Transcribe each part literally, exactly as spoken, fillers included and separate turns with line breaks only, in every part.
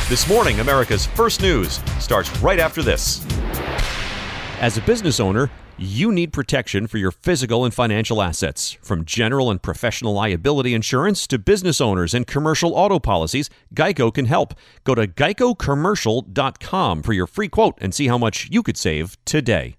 This morning, America's First News starts right after this. As a business owner, you need protection for your physical and financial assets. From general and professional liability insurance to business owners and commercial auto policies, Geico can help. Go to geico commercial dot com for your free quote and see how much you could save today.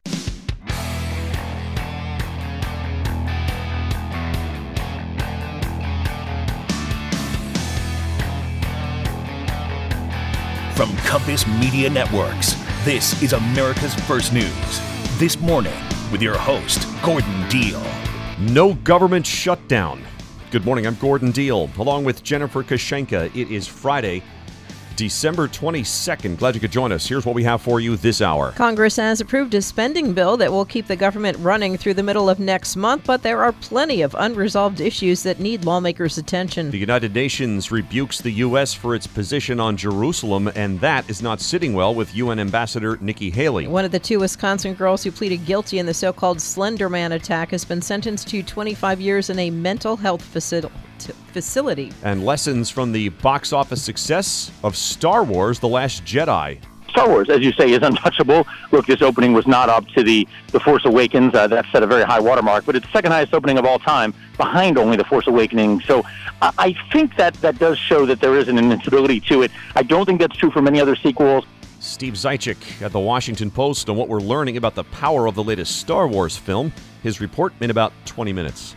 From Compass Media Networks, this is America's First News. This morning, with your host, Gordon Deal.
No government shutdown. Good morning, I'm Gordon Deal. Along with Jennifer Kashenka, it is Friday, December twenty-second. Glad you could join us. Here's what we have for you this hour.
Congress has approved a spending bill that will keep the government running through the middle of next month, but there are plenty of unresolved issues that need lawmakers' attention.
The United Nations rebukes the U S for its position on Jerusalem, and that is not sitting well with U N Ambassador Nikki Haley.
One of the two Wisconsin girls who pleaded guilty in the so-called Slender Man attack has been sentenced to twenty-five years in a mental health facility. facility.
And lessons from the box office success of Star Wars: The Last Jedi.
Star Wars, as you say, is untouchable. Look, this opening was not up to the, the Force Awakens. Uh, that set a very high watermark, but it's the second highest opening of all time, behind only The Force Awakening. So uh, I think that that does show that there is an invincibility to it. I don't think that's true for many other sequels.
Steve Zajic at the Washington Post on what we're learning about the power of the latest Star Wars film. His report in about twenty minutes.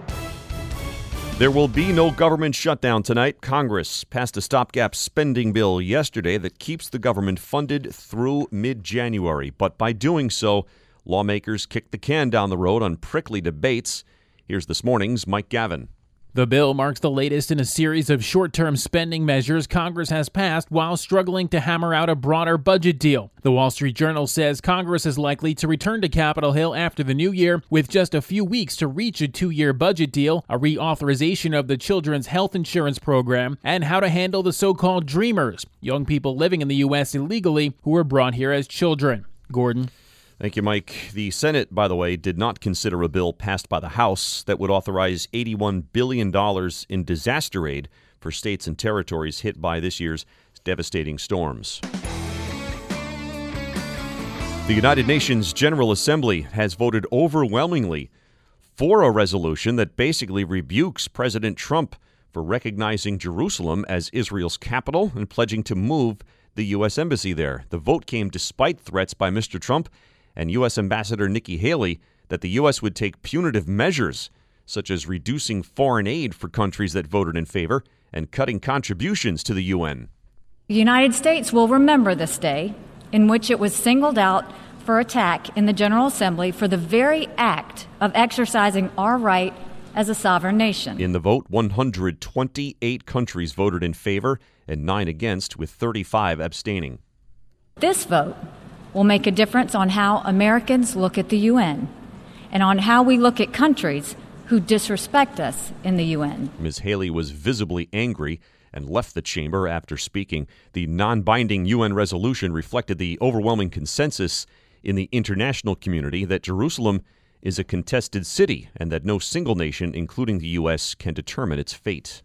There will be no government shutdown tonight. Congress passed a stopgap spending bill yesterday that keeps the government funded through mid-January. But by doing so, lawmakers kicked the can down the road on prickly debates. Here's this morning's Mike Gavin.
The bill marks the latest in a series of short-term spending measures Congress has passed while struggling to hammer out a broader budget deal. The Wall Street Journal says Congress is likely to return to Capitol Hill after the new year with just a few weeks to reach a two-year budget deal, a reauthorization of the Children's Health Insurance Program, and how to handle the so-called Dreamers, young people living in the U S illegally who were brought here as children. Gordon.
Thank you, Mike. The Senate, by the way, did not consider a bill passed by the House that would authorize eighty-one billion dollars in disaster aid for states and territories hit by this year's devastating storms. The United Nations General Assembly has voted overwhelmingly for a resolution that basically rebukes President Trump for recognizing Jerusalem as Israel's capital and pledging to move the U S embassy there. The vote came despite threats by Mister Trump and U S Ambassador Nikki Haley that the U S would take punitive measures, such as reducing foreign aid for countries that voted in favor and cutting contributions to the U N.
The United States will remember this day in which it was singled out for attack in the General Assembly for the very act of exercising our right as a sovereign nation.
In the vote, one hundred twenty-eight countries voted in favor and nine against, with thirty-five abstaining.
This vote will make a difference on how Americans look at the U N and on how we look at countries who disrespect us in the U N.
Miz Haley was visibly angry and left the chamber after speaking. The non-binding U N resolution reflected the overwhelming consensus in the international community that Jerusalem is a contested city and that no single nation, including the U S, can determine its fate.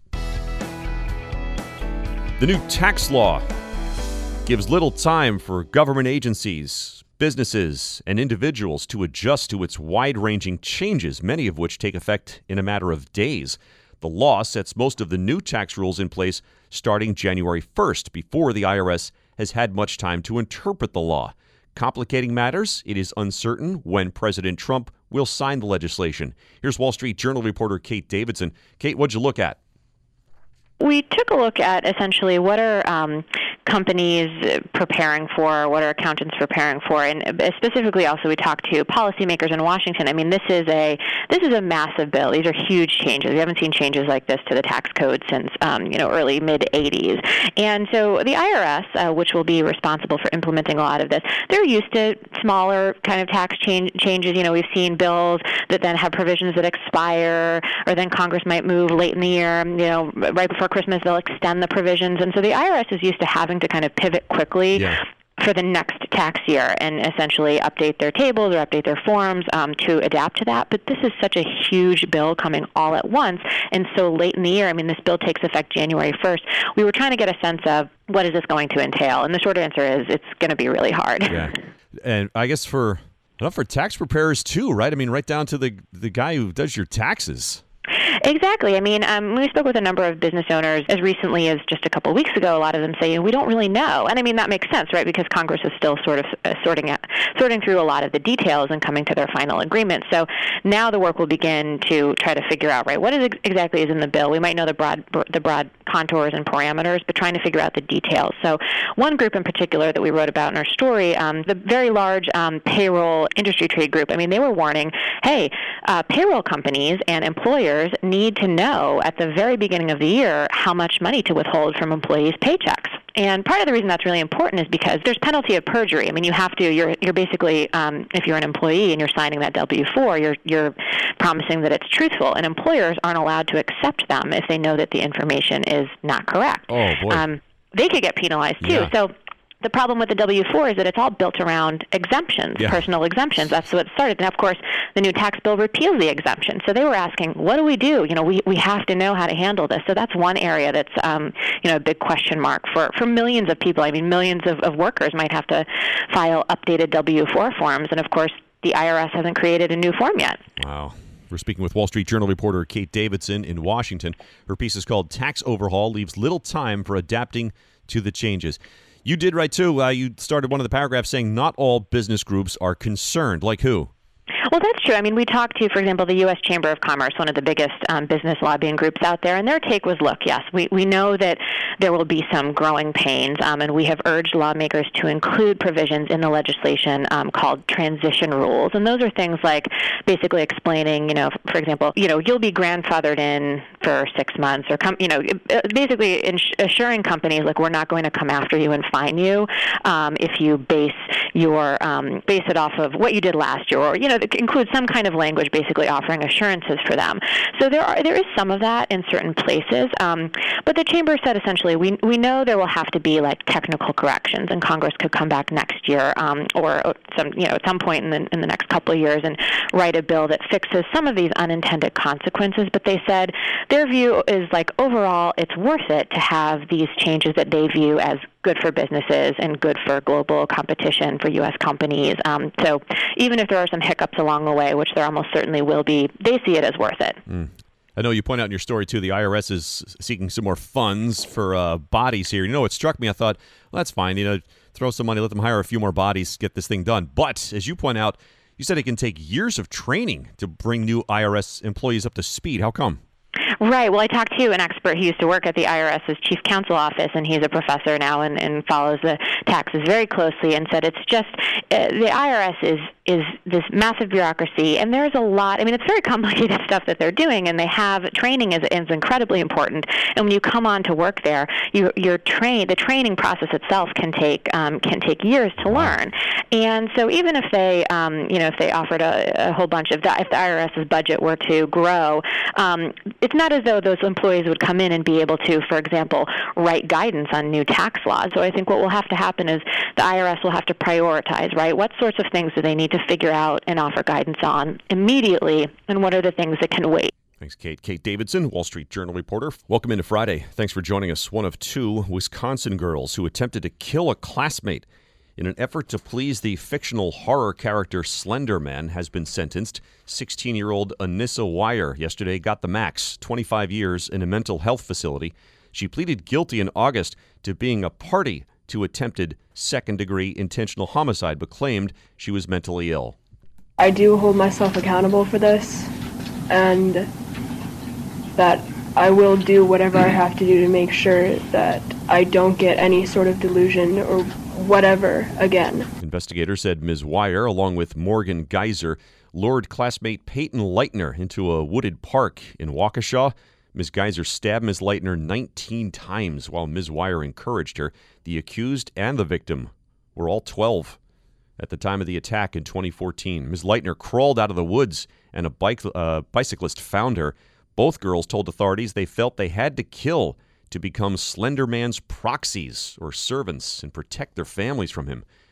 The new tax law gives little time for government agencies, businesses, and individuals to adjust to its wide-ranging changes, many of which take effect in a matter of days. The law sets most of the new tax rules in place starting January first, before the I R S has had much time to interpret the law. Complicating matters, it is uncertain when President Trump will sign the legislation. Here's Wall Street Journal reporter Kate Davidson. Kate, what'd you look at?
We took a look at essentially what are um, companies preparing for, what are accountants preparing for, and specifically also we talked to policymakers in Washington. I mean, this is a this is a massive bill. These are huge changes. We haven't seen changes like this to the tax code since um, you know early mid eighties. And so the I R S, uh, which will be responsible for implementing a lot of this, they're used to smaller kind of tax change, changes. You know, we've seen bills that then have provisions that expire, or then Congress might move late in the year. You know, right before Christmas, they'll extend the provisions. And so the I R S is used to having to kind of pivot quickly.
Yeah.
for the next tax year and essentially update their tables or update their forms um, to adapt to that. But this is such a huge bill coming all at once and so late in the year. I mean, this bill takes effect January first. We were trying to get a sense of what is this going to entail, and the short answer is it's going to be really hard.
Yeah, and I guess for well, for tax preparers too, right? I mean, right down to the the guy who does your taxes.
Exactly. I mean, um, we spoke with a number of business owners as recently as just a couple of weeks ago. A lot of them say, we don't really know. And I mean, that makes sense, right? Because Congress is still sort of uh, sorting out, sorting through a lot of the details and coming to their final agreement. So now the work will begin to try to figure out, right, what is ex- exactly is in the bill. We might know the broad the broad contours and parameters, but trying to figure out the details. So one group in particular that we wrote about in our story, um, the very large um, payroll industry trade group, I mean, they were warning, hey, uh, payroll companies and employers need to know at the very beginning of the year how much money to withhold from employees' paychecks. And part of the reason that's really important is because there's penalty of perjury. I mean, you have to, you're you're basically, um, if you're an employee and you're signing that W four, you're you're promising that it's truthful. And employers aren't allowed to accept them if they know that the information is not correct.
Oh, boy.
Um, they could get penalized, too.
Yeah.
So the problem with the W four is that it's all built around exemptions,
yeah.
personal exemptions. That's what started. And, of course, the new tax bill repeals the exemption. So they were asking, what do we do? You know, we, we have to know how to handle this. So that's one area that's, um, you know, a big question mark for, for millions of people. I mean, millions of, of workers might have to file updated W four forms. And, of course, the I R S hasn't created a new form yet.
Wow. We're speaking with Wall Street Journal reporter Kate Davidson in Washington. Her piece is called Tax Overhaul Leaves Little Time for Adapting to the Changes. You did right, too. Uh, you started one of the paragraphs saying not all business groups are concerned. Like who?
Well, that's true. I mean, we talked to, for example, the U S Chamber of Commerce, one of the biggest um, business lobbying groups out there, and their take was, look, yes, we, we know that there will be some growing pains, um, and we have urged lawmakers to include provisions in the legislation um, called transition rules. And those are things like basically explaining, you know, for example, you know, you'll be grandfathered in for six months or, com- you know, basically ins- assuring companies, like, we're not going to come after you and fine you um, if you base your um, base it off of what you did last year, or, you know, include some kind of language basically offering assurances for them. So there are there is some of that in certain places. Um, but the Chamber said essentially we we know there will have to be like technical corrections, and Congress could come back next year um, or some you know at some point in the in the next couple of years and write a bill that fixes some of these unintended consequences. But they said their view is like overall it's worth it to have these changes that they view as good for businesses and good for global competition for U S companies. Um, so even if there are some hiccups along the way, which there almost certainly will be, they see it as worth it.
Mm. I know you point out in your story, too, the I R S is seeking some more funds for uh, bodies here. You know, it struck me. I thought, well, that's fine. You know, throw some money, let them hire a few more bodies, get this thing done. But as you point out, you said it can take years of training to bring new I R S employees up to speed. How come?
Right. Well, I talked to an expert who used to work at the IRS's chief counsel office, and he's a professor now and, and follows the taxes very closely, and said it's just uh, the I R S is is this massive bureaucracy, and there's a lot. I mean, it's very complicated stuff that they're doing, and they have training is, is incredibly important. And when you come on to work there, you, you're trained. The training process itself can take um, can take years to learn. And so, even if they, um, you know, if they offered a, a whole bunch of, if the IRS's budget were to grow, um, it's not as though those employees would come in and be able to, for example, write guidance on new tax laws. So I think what will have to happen is the I R S will have to prioritize, right? What sorts of things do they need to figure out and offer guidance on immediately, and what are the things that can wait?
Thanks, Kate. Kate Davidson, Wall Street Journal reporter. Welcome into Friday. Thanks for joining us. One of two Wisconsin girls who attempted to kill a classmate in an effort to please the fictional horror character Slender Man has been sentenced. sixteen-year-old Anissa Weier yesterday got the max, twenty-five years in a mental health facility. She pleaded guilty in August to being a party to attempted second-degree intentional homicide, but claimed she was mentally ill.
I do hold myself accountable for this, and that I will do whatever I have to do to make sure that I don't get any sort of delusion or whatever again.
Investigators said Miz Weier, along with Morgan Geyser, lured classmate Peyton Leitner into a wooded park in Waukesha. Miz Geyser stabbed Miz Leitner nineteen times while Miz Weier encouraged her. The accused and the victim were all twelve at the time of the attack in twenty fourteen. Miz Leitner crawled out of the woods and a bike, uh, bicyclist found her. Both girls told authorities they felt they had to kill to become Slender Man's proxies or servants and protect their families from him.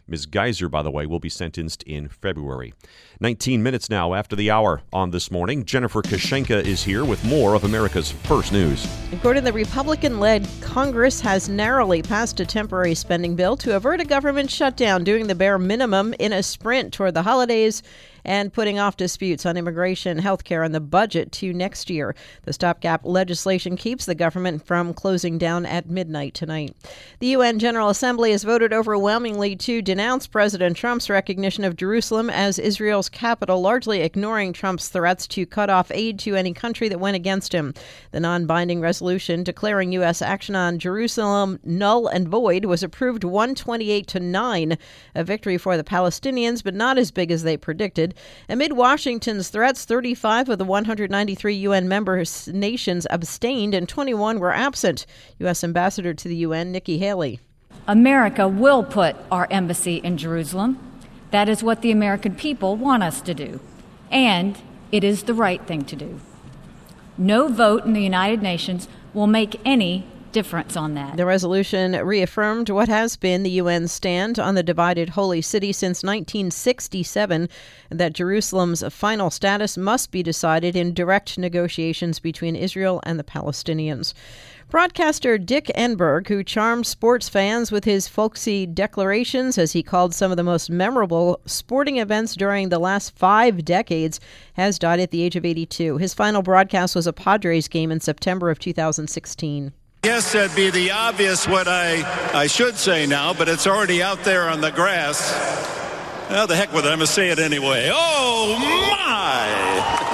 Miz Geyser, by the way, will be sentenced in February. nineteen minutes now after the hour on This Morning. Jennifer Kashenka is here with more of America's First News.
According to the Republican-led Congress has narrowly passed a temporary spending bill to avert a government shutdown, doing the bare minimum in a sprint toward the holidays and putting off disputes on immigration, health care, and the budget to next year. The stopgap legislation keeps the government from closing down at midnight tonight. The U N General Assembly has voted overwhelmingly to denounce President Trump's recognition of Jerusalem as Israel's capital, largely ignoring Trump's threats to cut off aid to any country that went against him. The non-binding resolution declaring U S action on Jerusalem null and void was approved one twenty-eight to nine, a victory for the Palestinians, but not as big as they predicted. Amid Washington's threats, thirty-five of the one hundred ninety-three U N member nations abstained and twenty-one were absent. U S Ambassador to the U N, Nikki Haley.
America will put our embassy in Jerusalem. That is what the American people want us to do. And it is the right thing to do. No vote in the United Nations will make any difference on that.
The resolution reaffirmed what has been the U N's stand on the divided holy city since nineteen sixty-seven, that Jerusalem's final status must be decided in direct negotiations between Israel and the Palestinians. Broadcaster Dick Enberg, who charmed sports fans with his folksy declarations, as he called some of the most memorable sporting events during the last five decades, has died at the age of eighty-two. His final broadcast was a Padres game in September of two thousand sixteen.
Yes, that'd be the obvious what I, I should say now, but it's already out there on the grass. Well, the heck with it. I'm going to say it anyway. Oh, my!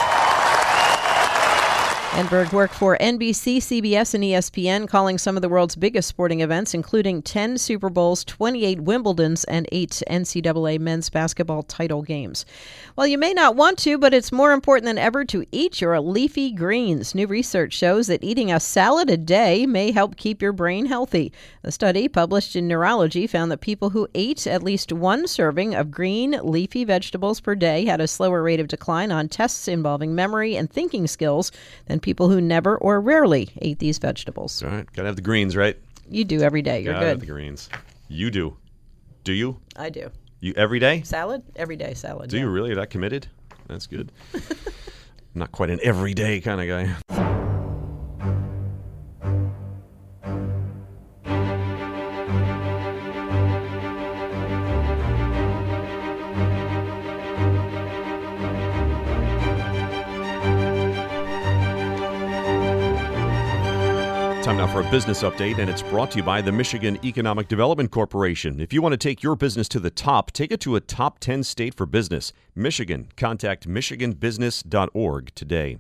Enberg worked for N B C, C B S, and E S P N, calling some of the world's biggest sporting events, including ten Super Bowls, twenty-eight Wimbledons, and eight N C double A men's basketball title games. Well, you may not want to, but it's more important than ever to eat your leafy greens. New research shows that eating a salad a day may help keep your brain healthy. The study, published in Neurology, found that people who ate at least one serving of green leafy vegetables per day had a slower rate of decline on tests involving memory and thinking skills than people who never or rarely ate these vegetables.
All right. Gotta have the greens, right?
You do every day. You're
Gotta
good.
have the greens. You do. Do you?
I do.
You every day?
Salad? Every day salad.
Do
yeah.
you really? Are that committed? That's good. I'm not quite an everyday kind of guy. Time now for a business update, and it's brought to you by the Michigan Economic Development Corporation. If you want to take your business to the top, take it to a top ten state for business. Michigan. Contact michigan business dot org today.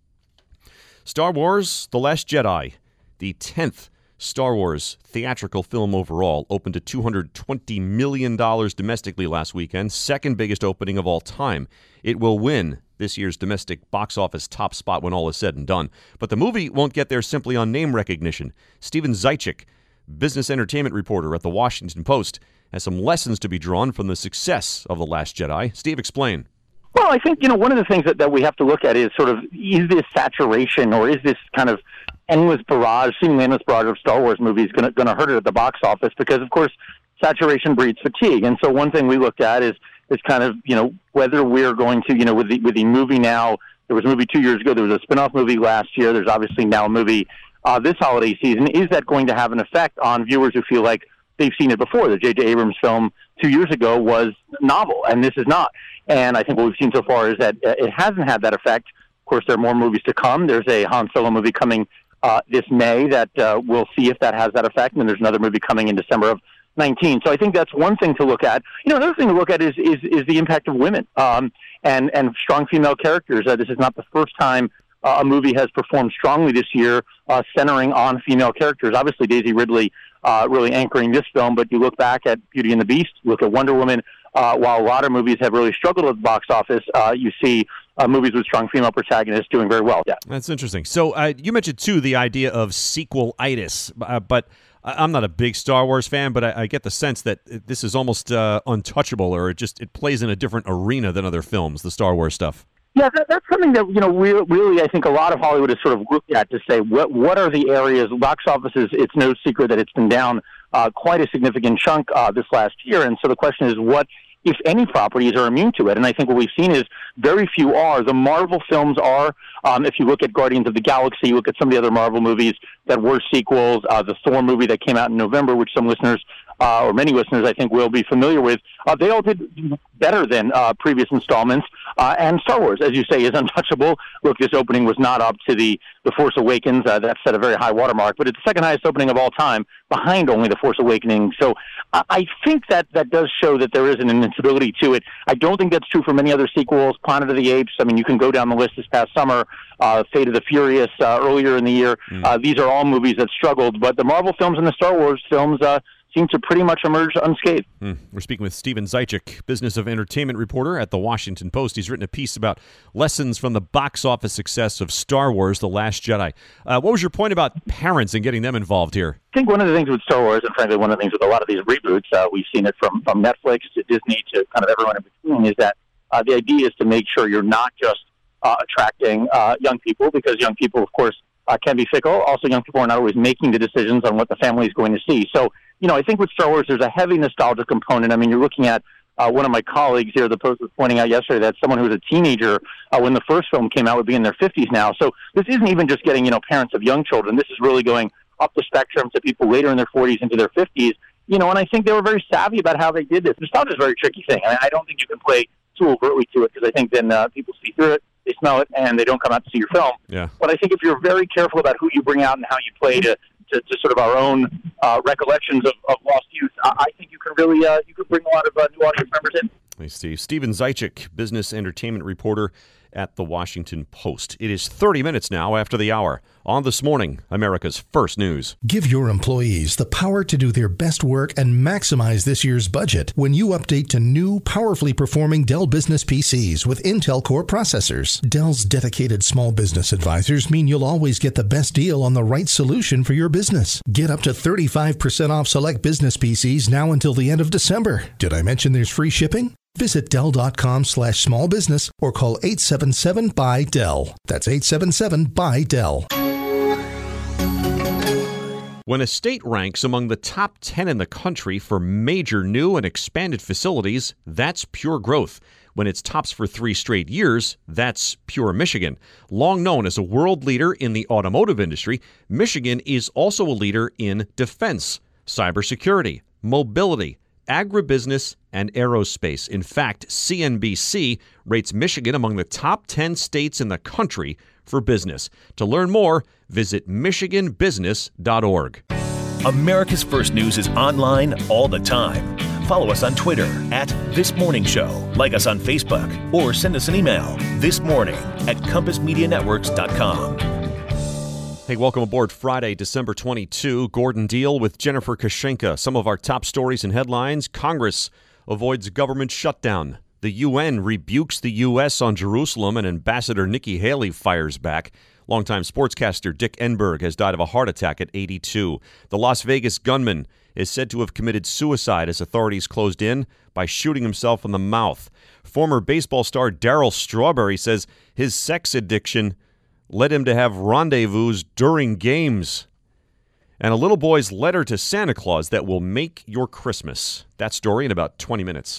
Star Wars: The Last Jedi, the tenth Star Wars theatrical film overall, opened to two hundred twenty million dollars domestically last weekend, second biggest opening of all time. It will win this year's domestic box office top spot when all is said and done. But the movie won't get there simply on name recognition. Steven Zaitchik, business entertainment reporter at The Washington Post, has some lessons to be drawn from the success of The Last Jedi. Steve, explain.
Well, I think, you know, one of the things that, that we have to look at is sort of, is this saturation or is this kind of endless barrage, seemingly endless barrage of Star Wars movies going to hurt it at the box office? Because, of course, saturation breeds fatigue. And so one thing we looked at is is kind of, you know, whether we're going to, you know, with the with the movie now, there was a movie two years ago, there was a spin-off movie last year, there's obviously now a movie uh, this holiday season. Is that going to have an effect on viewers who feel like they've seen it before? The J J Abrams film two years ago was novel, and this is not. And I think what we've seen so far is that it hasn't had that effect. Of course, there are more movies to come. There's a Han Solo movie coming uh, this May that uh, we'll see if that has that effect, and then there's another movie coming in December of nineteen. So I think that's one thing to look at. You know, another thing to look at is is, is the impact of women um, and and strong female characters. Uh, this is not the first time uh, a movie has performed strongly this year, uh, centering on female characters. Obviously, Daisy Ridley uh, really anchoring this film, but you look back at Beauty and the Beast, look at Wonder Woman. Uh, while a lot of movies have really struggled at the box office, uh, you see uh, movies with strong female protagonists doing very well. Yeah,
that's interesting. So uh, you mentioned too the idea of sequel-itis, uh, but I'm not a big Star Wars fan, but I, I get the sense that this is almost uh, untouchable, or it just it plays in a different arena than other films, the Star Wars stuff.
Yeah, that, that's something that, you know, really, really, I think a lot of Hollywood has sort of looked at to say, what what are the areas, box offices, it's no secret that it's been down uh, quite a significant chunk uh, this last year. And so the question is, what, if any, properties are immune to it? And I think what we've seen is very few are. The Marvel films are. Um, if you look at Guardians of the Galaxy, you look at some of the other Marvel movies that were sequels, uh, the Thor movie that came out in November, which some listeners, uh, or many listeners, I think, will be familiar with, uh, they all did better than uh, previous installments. Uh, and Star Wars, as you say, is untouchable. Look, this opening was not up to the, the Force Awakens. Uh, that set a very high watermark, but it's the second highest opening of all time, behind only the Force Awakening. So uh, I think that that does show that there is an invincibility to it. I don't think that's true for many other sequels. Planet of the Apes, I mean, you can go down the list this past summer. Uh, Fate of the Furious uh, earlier in the year. Mm. Uh, these are all movies that struggled, but the Marvel films and the Star Wars films uh, seem to pretty much emerge unscathed.
Mm. We're speaking with Steven Zajic, business of entertainment reporter at The Washington Post. He's written a piece about lessons from the box office success of Star Wars: The Last Jedi. Uh, what was your point about parents and getting them involved here?
I think one of the things with Star Wars, and frankly one of the things with a lot of these reboots, uh, we've seen it from, from Netflix to Disney to kind of everyone in between, is that uh, the idea is to make sure you're not just Uh, attracting uh, young people, because young people, of course, uh, can be fickle. Also, young people are not always making the decisions on what the family is going to see. So, you know, I think with Star Wars, there's a heavy nostalgia component. I mean, you're looking at uh, one of my colleagues here, the Post was pointing out yesterday that someone who was a teenager uh, when the first film came out would be in their fifties now. So this isn't even just getting, you know, parents of young children. This is really going up the spectrum to people later in their forties into their fifties. You know, and I think they were very savvy about how they did this. Nostalgia is a very tricky thing. I, I don't think you can play too overtly to it, because I think then uh, people see through it, they smell it, and they don't come out to see your film.
Yeah.
But I think if you're very careful about who you bring out and how you play to, to, to sort of our own uh, recollections of, of lost youth, I, I think you can really uh, you could bring a lot of uh, new audience members in.
I see. Steven Zajic, business entertainment reporter at The Washington Post. It is thirty minutes now after the hour. On This Morning, America's First News.
Give your employees the power to do their best work and maximize this year's budget when you update to new, powerfully performing Dell Business P Cs with Intel Core processors. Dell's dedicated small business advisors mean you'll always get the best deal on the right solution for your business. Get up to thirty-five percent off select business P Cs now until the end of December. Did I mention there's free shipping? Visit Dell.com slash small business or call eight seven seven, B Y, D E L L. That's eight seven seven, B Y, D E L L.
When a state ranks among the top ten in the country for major new and expanded facilities, that's pure growth. When it's tops for three straight years, that's pure Michigan. Long known as a world leader in the automotive industry, Michigan is also a leader in defense, cybersecurity, mobility, agribusiness, and aerospace. In fact, C N B C rates Michigan among the top ten states in the country for business. To learn more, visit michigan business dot org.
America's First News is online all the time. Follow us on Twitter at This Morning Show. Like us on Facebook or send us an email this morning at compass media networks dot com.
Hey, welcome aboard Friday, December twenty-second. Gordon Deal with Jennifer Kashenka. Some of our top stories and headlines. Congress avoids government shutdown. The U N rebukes the U S on Jerusalem, and Ambassador Nikki Haley fires back. Longtime sportscaster Dick Enberg has died of a heart attack at eighty-two. The Las Vegas gunman is said to have committed suicide as authorities closed in by shooting himself in the mouth. Former baseball star Darryl Strawberry says his sex addiction led him to have rendezvous during games. And a little boy's letter to Santa Claus that will make your Christmas. That story in about twenty minutes.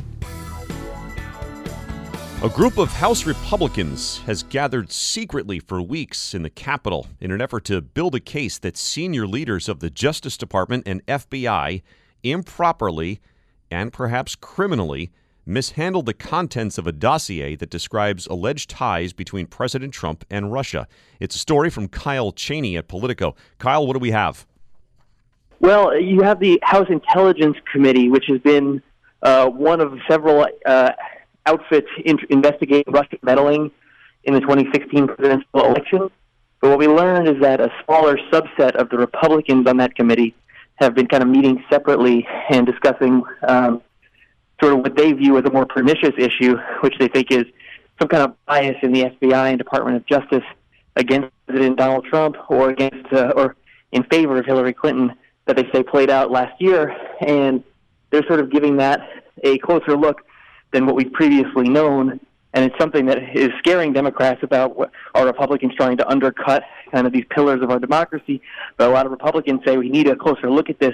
A group of House Republicans has gathered secretly for weeks in the Capitol in an effort to build a case that senior leaders of the Justice Department and F B I improperly and perhaps criminally mishandled the contents of a dossier that describes alleged ties between President Trump and Russia. It's a story from Kyle Cheney at Politico. Kyle, what do we have?
Well, you have the House Intelligence Committee, which has been uh, one of several uh, outfits in- investigating Russian meddling in the twenty sixteen presidential election. But what we learned is that a smaller subset of the Republicans on that committee have been kind of meeting separately and discussing um, sort of what they view as a more pernicious issue, which they think is some kind of bias in the F B I and Department of Justice against President Donald Trump or against uh, or in favor of Hillary Clinton that they say played out last year. And they're sort of giving that a closer look than what we've previously known. And it's something that is scaring Democrats about what are Republicans trying to undercut kind of these pillars of our democracy. But a lot of Republicans say we need a closer look at this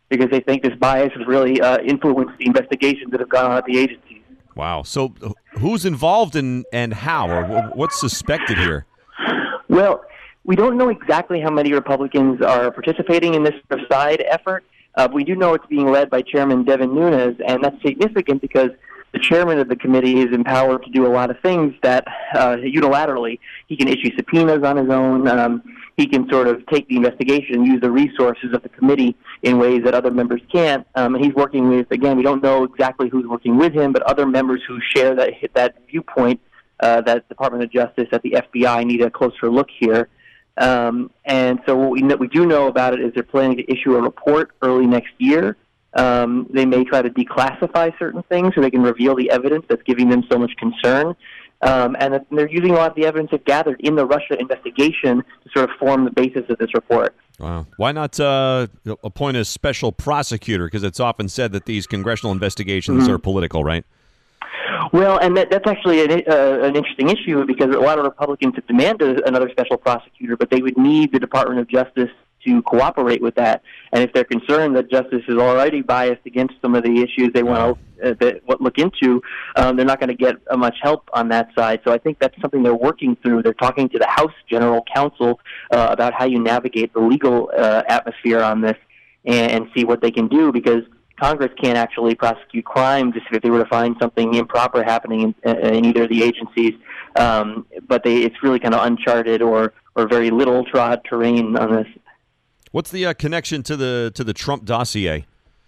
because they think this bias has really uh, influenced the investigations that have gone on at the agencies.
Wow. So who's involved in, and how, or what's suspected here?
Well, we don't know exactly how many Republicans are participating in this side effort. Uh, we do know it's being led by Chairman Devin Nunes, and that's significant because the chairman of the committee is empowered to do a lot of things that uh, unilaterally. He can issue subpoenas on his own. Um, he can sort of take the investigation and use the resources of the committee in ways that other members can't. Um, and he's working with, again, we don't know exactly who's working with him, but other members who share that that viewpoint uh, that Department of Justice, that the F B I need a closer look here. Um, and so what we, know, we do know about it is they're planning to issue a report early next year. Um, they may try to declassify certain things so they can reveal the evidence that's giving them so much concern. Um, and they're using a lot of the evidence they've gathered in the Russia investigation to sort of form the basis of this report.
Wow. Why not uh, appoint a special prosecutor? Because it's often said that these congressional investigations mm-hmm. are political, right?
Well, and that, that's actually an, uh, an interesting issue because a lot of Republicans have demanded another special prosecutor, but they would need the Department of Justice to cooperate with that. And if they're concerned that justice is already biased against some of the issues they want to uh, that, look into, um, they're not going to get uh, much help on that side. So I think that's something they're working through. They're talking to the House General Counsel uh, about how you navigate the legal uh, atmosphere on this and, and see what they can do, because Congress can't actually prosecute crimes if they were to find something improper happening in, in either of the agencies. Um, but they, it's really kind of uncharted or, or very little trod terrain on this.
What's the uh, connection to the to the Trump dossier?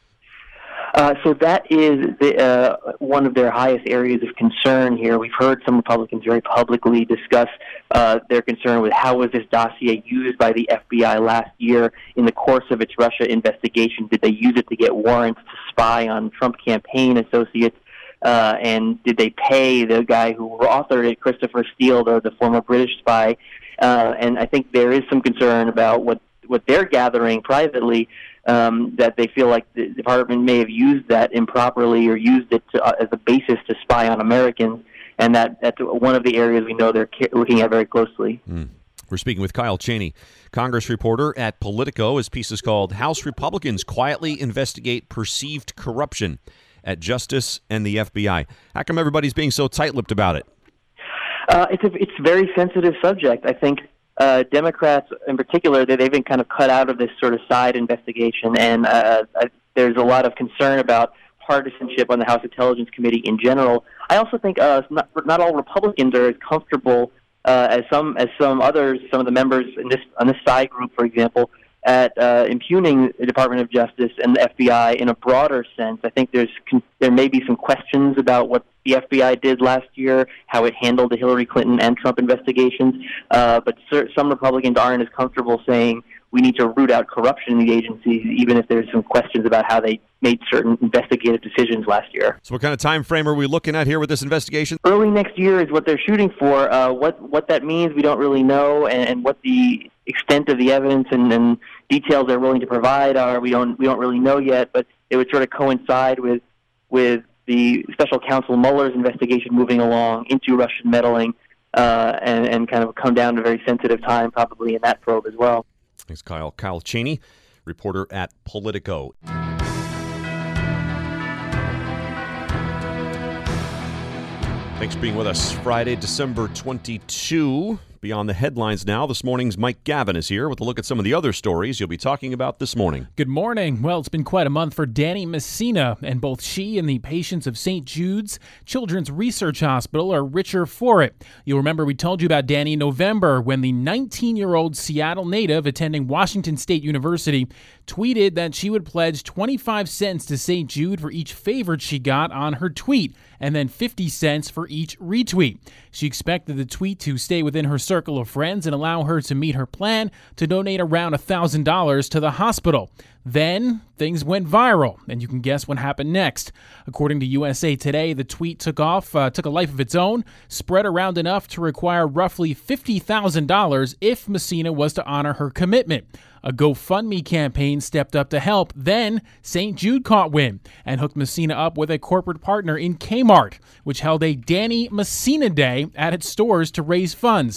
Uh, so that is the, uh, one of their highest areas of concern here. We've heard some Republicans very publicly discuss uh, their concern with how was this dossier used by the F B I last year in the course of its Russia investigation. Did they use it to get warrants to spy on Trump campaign associates? Uh, and did they pay the guy who authored it, Christopher Steele, the, the former British spy? Uh, and I think there is some concern about what what they're gathering privately, um, that they feel like the department may have used that improperly or used it to, uh, as a basis to spy on Americans, and that that's one of the areas we know they're looking at very closely.
Mm. We're speaking with Kyle Cheney, Congress reporter at Politico. His piece is called House Republicans Quietly Investigate Perceived Corruption at Justice and the F B I. How come everybody's being so tight-lipped about it?
Uh, it's a it's a very sensitive subject. I think Uh, Democrats in particular, they've been kind of cut out of this sort of side investigation, and uh, I, there's a lot of concern about partisanship on the House Intelligence Committee in general. I also think uh, not, not all Republicans are as comfortable uh, as some as some others, some of the members in this on this side group, for example, at uh, impugning the Department of Justice and the F B I in a broader sense. I think there's there may be some questions about what the F B I did last year, how it handled the Hillary Clinton and Trump investigations, uh, but some Republicans aren't as comfortable saying we need to root out corruption in the agencies, even if there's some questions about how they made certain investigative decisions last year.
So what kind of time frame are we looking at here with this investigation?
Early next year is what they're shooting for. Uh, what what that means, we don't really know, and, and what the extent of the evidence and, and details they're willing to provide are, we don't we don't really know yet. But it would sort of coincide with with the special counsel Mueller's investigation moving along into Russian meddling, uh, and, and kind of come down to a very sensitive time probably in that probe as well.
Thanks, Kyle. Kyle Cheney, reporter at Politico. Thanks for being with us. Friday, December twenty-second. Beyond the headlines now, this morning's Mike Gavin is here with a look at some of the other stories you'll be talking about this morning.
Good morning. Well, it's been quite a month for Danny Messina, and both she and the patients of Saint Jude's Children's Research Hospital are richer for it. You'll remember we told you about Danny in November when the nineteen-year-old Seattle native attending Washington State University tweeted that she would pledge twenty-five cents to Saint Jude for each favorite she got on her tweet, and then fifty cents for each retweet. She expected the tweet to stay within her circle of friends and allow her to meet her plan to donate around one thousand dollars to the hospital. Then, things went viral, and you can guess what happened next. According to U S A Today, the tweet took off, uh, took a life of its own, spread around enough to require roughly fifty thousand dollars if Messina was to honor her commitment. A GoFundMe campaign stepped up to help. Then, Saint Jude caught wind and hooked Messina up with a corporate partner in Kmart, which held a Danny Messina Day at its stores to raise funds.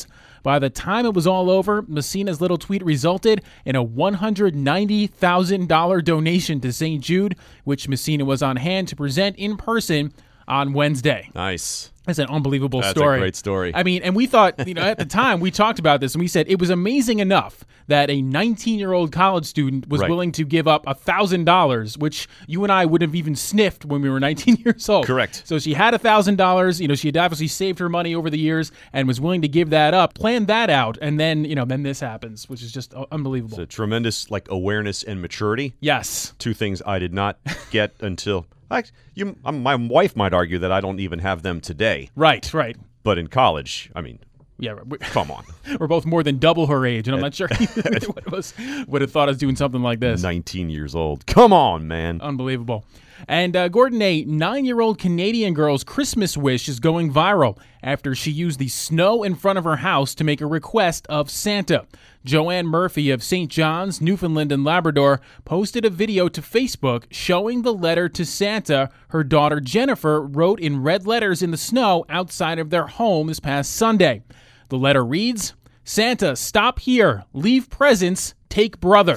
By the time it was all over, Messina's little tweet resulted in a one hundred ninety thousand dollars donation to Saint Jude, which Messina was on hand to present in person on Wednesday.
Nice.
That's an unbelievable
That's
story.
That's a great story.
I mean, and we thought, you know, at the time we talked about this and we said it was amazing enough that a nineteen-year-old college student was
right.
willing to give up one thousand dollars, which you and I would have even sniffed when we were nineteen years old.
Correct.
So she had one thousand dollars. You know, she had obviously saved her money over the years and was willing to give that up, planned that out, and then, you know, then this happens, which is just unbelievable.
It's a tremendous, like, awareness and maturity.
Yes.
Two things I did not get until... I, you, um, my wife might argue that I don't even have them today.
Right, right.
But in college, I mean,
yeah,
come on.
We're both more than double her age, and I'm not sure either one of us would have thought us doing something like this.
nineteen years old. Come on, man.
Unbelievable. And uh, Gordon, a nine-year-old Canadian girl's Christmas wish is going viral after she used the snow in front of her house to make a request of Santa. Joanne Murphy of Saint John's, Newfoundland and Labrador, posted a video to Facebook showing the letter to Santa her daughter Jennifer wrote in red letters in the snow outside of their home this past Sunday. The letter reads, "Santa, stop here. Leave presents. Take brother."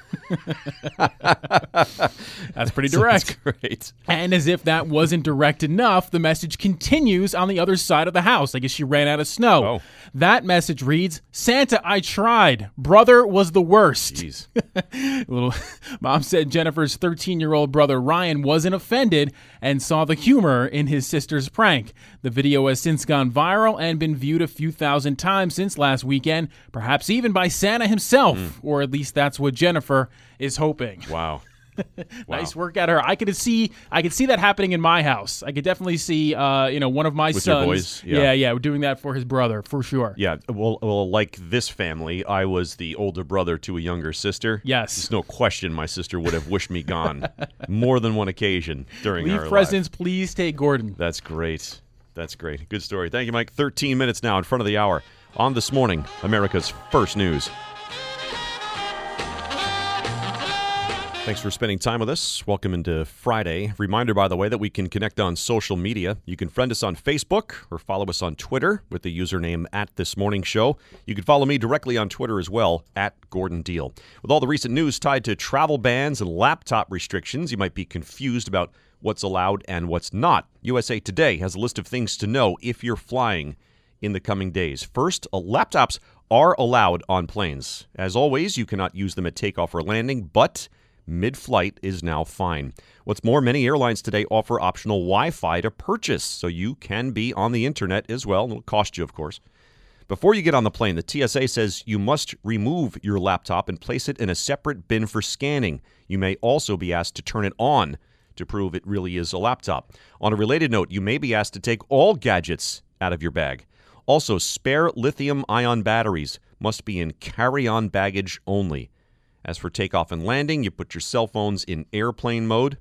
That's pretty direct.
That's great.
And as if that wasn't direct enough, the message continues on the other side of the house. I guess she ran out of snow.
Oh.
That message reads, "Santa, I tried. Brother was the worst."
Jeez.
Little mom said Jennifer's thirteen-year-old brother Ryan wasn't offended and saw the humor in his sister's prank. The video has since gone viral and been viewed a few thousand times since last weekend, perhaps even by Santa himself, mm. or at least that's what Jennifer is hoping.
Wow.
Nice
wow.
work at her. I could see, I could see that happening in my house. I could definitely see, uh, you know, one of my
With
sons.
Your boys?
Yeah.
yeah,
yeah, doing that for his brother for sure.
Yeah. Well, well, like this family, I was the older brother to a younger sister.
Yes.
There's no question my sister would have wished me gone more than one occasion during
Leave
our
presents,
life.
please take Gordon.
That's great. That's great. Good story. Thank you, Mike. thirteen minutes now in front of the hour on This Morning, America's First News. Thanks for spending time with us. Welcome into Friday. Reminder, by the way, that we can connect on social media. You can friend us on Facebook or follow us on Twitter with the username at This Morning Show. You can follow me directly on Twitter as well, at Gordon Deal. With all the recent news tied to travel bans and laptop restrictions, you might be confused about what's allowed and what's not. U S A Today has a list of things to know if you're flying in the coming days. First, uh, laptops are allowed on planes. As always, you cannot use them at takeoff or landing, but mid-flight is now fine. What's more, many airlines today offer optional Wi-Fi to purchase, so you can be on the internet as well. It'll cost you, of course. Before you get on the plane, the T S A says you must remove your laptop and place it in a separate bin for scanning. You may also be asked to turn it on to prove it really is a laptop. On a related note, you may be asked to take all gadgets out of your bag. Also, spare lithium-ion batteries must be in carry-on baggage only. As for takeoff and landing, you put your cell phones in airplane mode.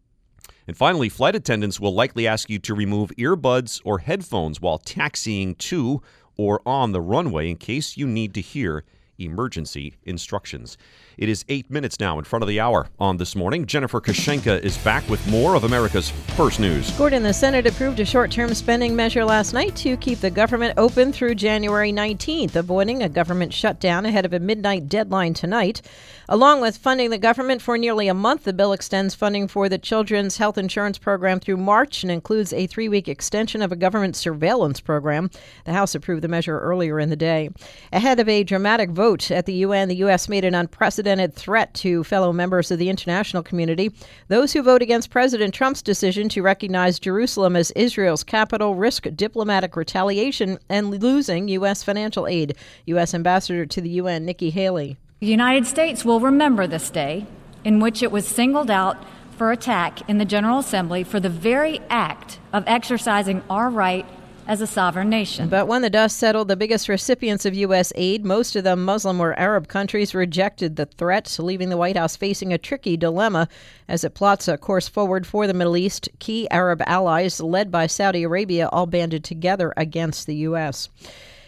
And finally, flight attendants will likely ask you to remove earbuds or headphones while taxiing to or on the runway in case you need to hear emergency instructions. It is eight minutes now in front of the hour on This Morning. Jennifer Kashenka is back with more of America's First News.
Gordon, the Senate approved a short-term spending measure last night to keep the government open through January nineteenth, avoiding a government shutdown ahead of a midnight deadline tonight. Along with funding the government for nearly a month, the bill extends funding for the Children's Health Insurance Program through March and includes a three-week extension of a government surveillance program. The House approved the measure earlier in the day. Ahead of a dramatic vote at the U N, the U S made an unprecedented threat to fellow members of the international community. Those who vote against President Trump's decision to recognize Jerusalem as Israel's capital risk diplomatic retaliation and losing U S financial aid. U S Ambassador to the U N, Nikki Haley.
The United States will remember this day in which it was singled out for attack in the General Assembly for the very act of exercising our right as a sovereign nation.
But when the dust settled, the biggest recipients of U S aid, most of them Muslim or Arab countries, rejected the threat, leaving the White House facing a tricky dilemma as it plots a course forward for the Middle East. Key Arab allies, led by Saudi Arabia, all banded together against the U S.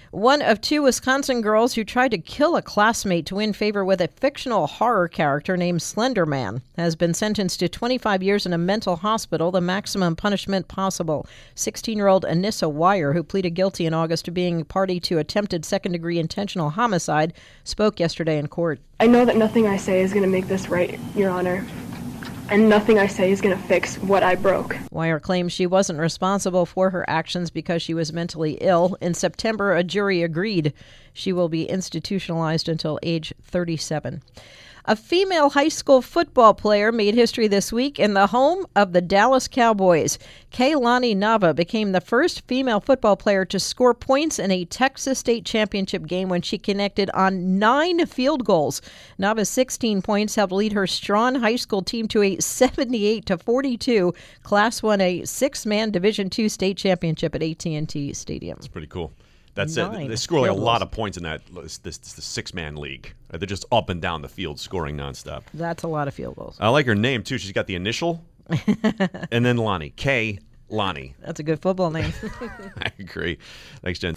One of two Wisconsin girls who tried to kill a classmate to win favor with a fictional horror character named Slender Man has been sentenced to twenty-five years in a mental hospital, the maximum punishment possible. sixteen-year-old Anissa Wire, who pleaded guilty in August to being party to attempted second-degree intentional homicide, spoke yesterday in court.
I know that nothing I say is going to make this right, Your Honor. And nothing I say is going to fix what I broke.
Wire claims she wasn't responsible for her actions because she was mentally ill. In September, a jury agreed she will be institutionalized until age thirty-seven. A female high school football player made history this week in the home of the Dallas Cowboys. Keilani Nava became the first female football player to score points in a Texas State championship game when she connected on nine field goals. Nava's sixteen points helped lead her Strawn High School team to a seventy-eight to forty-two Class one A six-man Division two state championship at A T and T Stadium.
That's pretty cool. That's
Nine
it. They score like a
field
lot
goals.
of points in that this, this, this six-man league. They're just up and down the field scoring nonstop.
That's a lot of field goals.
I like her name, too. She's got the initial and then Lonnie. K. Lonnie.
That's a good football name.
I agree. Thanks, Jen.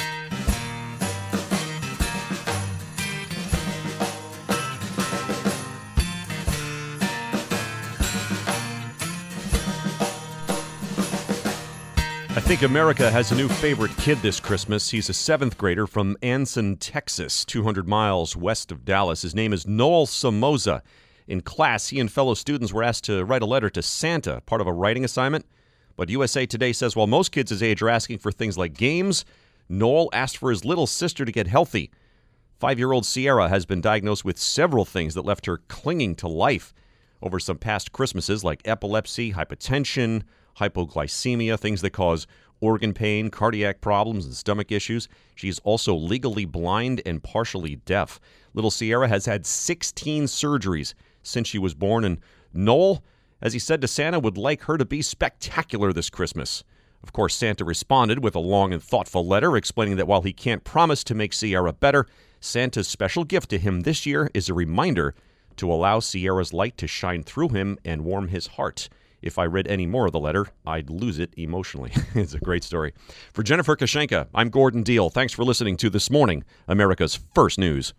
I think America has a new favorite kid this Christmas. He's a seventh grader from Anson, Texas, two hundred miles west of Dallas. His name is Noel Somoza. In class, he and fellow students were asked to write a letter to Santa, part of a writing assignment. But U S A Today says while most kids his age are asking for things like games, Noel asked for his little sister to get healthy. Five-year-old Sierra has been diagnosed with several things that left her clinging to life over some past Christmases, like epilepsy, hypertension, hypoglycemia, things that cause organ pain, cardiac problems, and stomach issues. She's also legally blind and partially deaf. Little Sierra has had sixteen surgeries since she was born, and Noel, as he said to Santa, would like her to be spectacular this Christmas. Of course, Santa responded with a long and thoughtful letter explaining that while he can't promise to make Sierra better, Santa's special gift to him this year is a reminder to allow Sierra's light to shine through him and warm his heart. If I read any more of the letter, I'd lose it emotionally. It's a great story. For Jennifer Kashenka, I'm Gordon Deal. Thanks for listening to This Morning, America's First News.